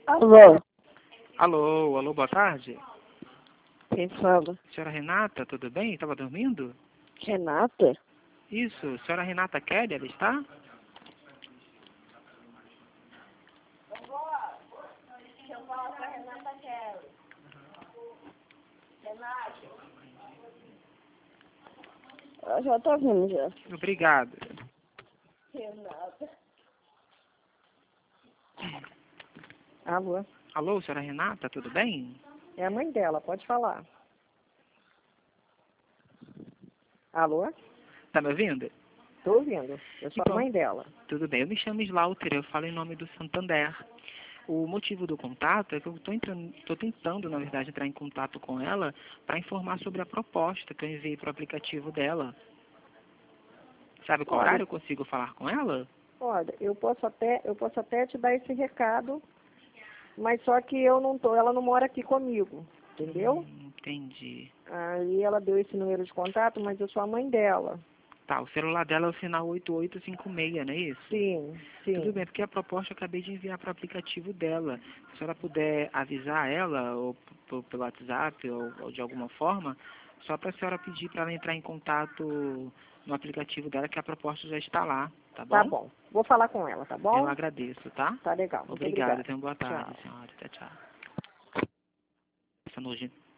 Alô, Alô, boa tarde. quem fala? Senhora Renata, tudo bem? Estava dormindo? Renata? Isso, senhora Renata Kelly, ela está? Eu já tô vindo já. Obrigado. Renata. Alô, Alô, senhora Renata, tudo bem? é a mãe dela, pode falar. Alô? Tá me ouvindo? Tô ouvindo, eu sou a Então, mãe dela. tudo bem, eu me chamo Slaughter, eu falo em nome do Santander. O motivo do contato é que eu estou tentando, na verdade, entrar em contato com ela para informar sobre a proposta que eu enviei para o aplicativo dela. Sabe qual Olha, horário eu consigo falar com ela? olha, eu posso até te dar esse recado, mas só que eu não tô, ela não mora aqui comigo, entendeu? Entendi. Aí ela deu esse número de contato, mas eu sou a mãe dela. Tá, o celular dela é o final 8856, não é isso? Sim, Tudo sim. bem, porque a proposta eu acabei de enviar para o aplicativo dela. Se a senhora puder avisar ela, ou pelo WhatsApp, ou de alguma forma, só para a senhora pedir para ela entrar em contato no aplicativo dela, que a proposta já está lá, tá Tá bom? bom. Vou falar com ela, tá Eu bom? agradeço, tá? Tá legal. Muito Obrigado, obrigada. tenha uma boa tarde, Tchau. senhora. Tchau, tchau. Essa nojenta.